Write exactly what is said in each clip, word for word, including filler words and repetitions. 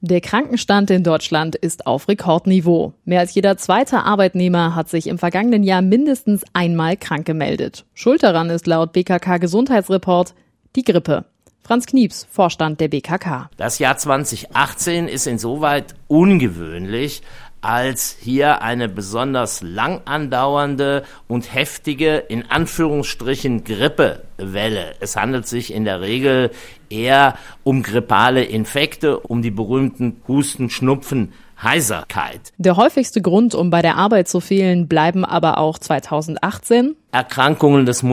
Der Krankenstand in Deutschland ist auf Rekordniveau. Mehr als jeder zweite Arbeitnehmer hat sich im vergangenen Jahr mindestens einmal krank gemeldet. Schuld daran ist laut B K K-Gesundheitsreport die Grippe. Franz Knieps, Vorstand der B K K. Das Jahr zwanzig achtzehn ist insoweit ungewöhnlich, als hier eine besonders lang andauernde und heftige, in Anführungsstrichen, Grippewelle. Es handelt sich in der Regel eher um grippale Infekte, um die berühmten Husten, Schnupfen, Heiserkeit. Der häufigste Grund, um bei der Arbeit zu fehlen, bleiben aber auch zweitausendachtzehn Erkrankungen des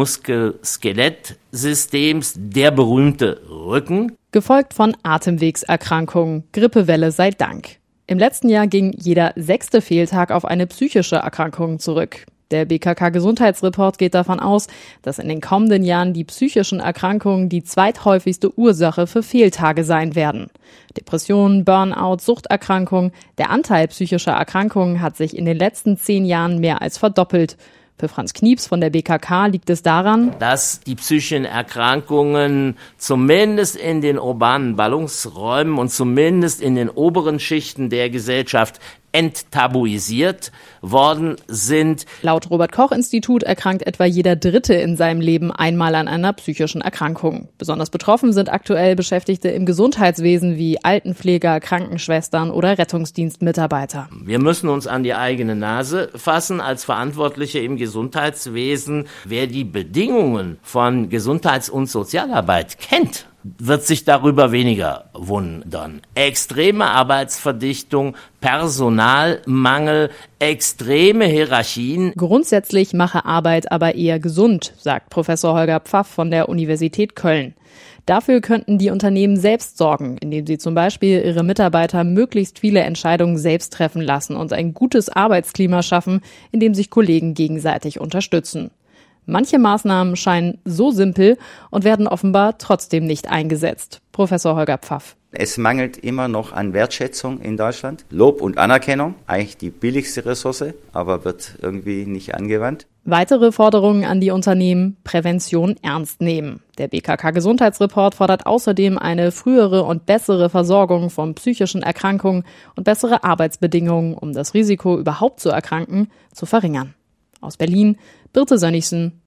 Muskel-Skelett-Systems, der berühmte Rücken. Gefolgt von Atemwegserkrankungen, Grippewelle sei Dank. Im letzten Jahr ging jeder sechste Fehltag auf eine psychische Erkrankung zurück. Der B K K-Gesundheitsreport geht davon aus, dass in den kommenden Jahren die psychischen Erkrankungen die zweithäufigste Ursache für Fehltage sein werden. Depressionen, Burnout, Suchterkrankungen, der Anteil psychischer Erkrankungen hat sich in den letzten zehn Jahren mehr als verdoppelt. Für Franz Knieps von der B K K liegt es daran, dass die psychischen Erkrankungen zumindest in den urbanen Ballungsräumen und zumindest in den oberen Schichten der Gesellschaft enttabuisiert worden sind. Laut Robert-Koch-Institut erkrankt etwa jeder Dritte in seinem Leben einmal an einer psychischen Erkrankung. Besonders betroffen sind aktuell Beschäftigte im Gesundheitswesen wie Altenpfleger, Krankenschwestern oder Rettungsdienstmitarbeiter. Wir müssen uns an die eigene Nase fassen als Verantwortliche im Gesundheitswesen. Wer die Bedingungen von Gesundheits- und Sozialarbeit kennt, wird sich darüber weniger wundern. Extreme Arbeitsverdichtung, Personalmangel, extreme Hierarchien. Grundsätzlich mache Arbeit aber eher gesund, sagt Professor Holger Pfaff von der Universität Köln. Dafür könnten die Unternehmen selbst sorgen, indem sie zum Beispiel ihre Mitarbeiter möglichst viele Entscheidungen selbst treffen lassen und ein gutes Arbeitsklima schaffen, in dem sich Kollegen gegenseitig unterstützen. Manche Maßnahmen scheinen so simpel und werden offenbar trotzdem nicht eingesetzt. Professor Holger Pfaff. Es mangelt immer noch an Wertschätzung in Deutschland. Lob und Anerkennung, eigentlich die billigste Ressource, aber wird irgendwie nicht angewandt. Weitere Forderungen an die Unternehmen: Prävention ernst nehmen. Der B K K-Gesundheitsreport fordert außerdem eine frühere und bessere Versorgung von psychischen Erkrankungen und bessere Arbeitsbedingungen, um das Risiko, überhaupt zu erkranken, zu verringern. Aus Berlin, Birte Sönnigsen,